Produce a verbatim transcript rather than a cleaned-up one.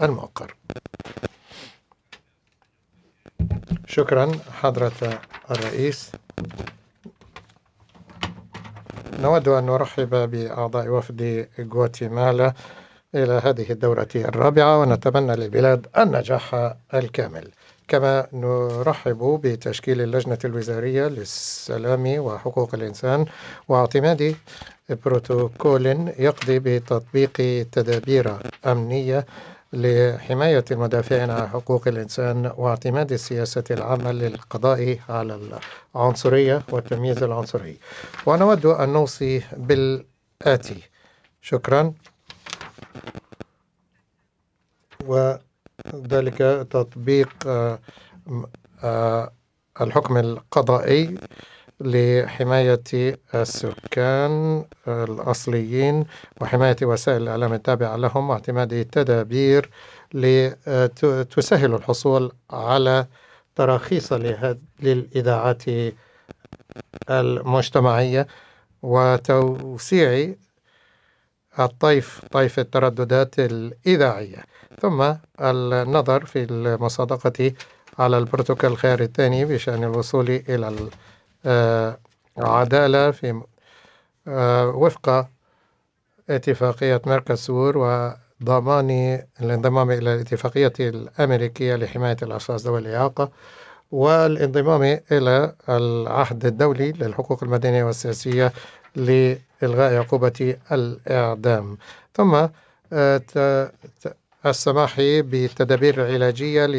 المؤقر. شكرا حضرة الرئيس. نود أن نرحب بأعضاء وفد غواتيمالا إلى هذه الدورة الرابعة، ونتمنى للبلاد النجاح الكامل. كما نرحب بتشكيل اللجنة الوزارية للسلام وحقوق الإنسان واعتماد بروتوكول يقضي بتطبيق تدابير أمنية لحماية المدافعين عن حقوق الإنسان واعتماد السياسة العامة للقضاء على العنصرية والتمييز العنصري. ونود أن نوصي بالآتي: شكرا. وذلك تطبيق الحكم القضائي لحماية السكان الأصليين وحماية وسائل الإعلام التابعة لهم واعتماد تدابير لتسهل الحصول على تراخيص للإذاعات المجتمعية وتوسيع الطيف طيف الترددات الإذاعية، ثم النظر في المصادقة على البروتوكول الخيار الثاني بشأن الوصول إلى العدالة في وفق اتفاقية ميركوسور وضمان الانضمام إلى الاتفاقية الأمريكية لحماية الأشخاص ذوي الإعاقة والانضمام إلى العهد الدولي للحقوق المدنية والسياسية لإلغاء عقوبة الإعدام، ثم السماح بالتدابير العلاجية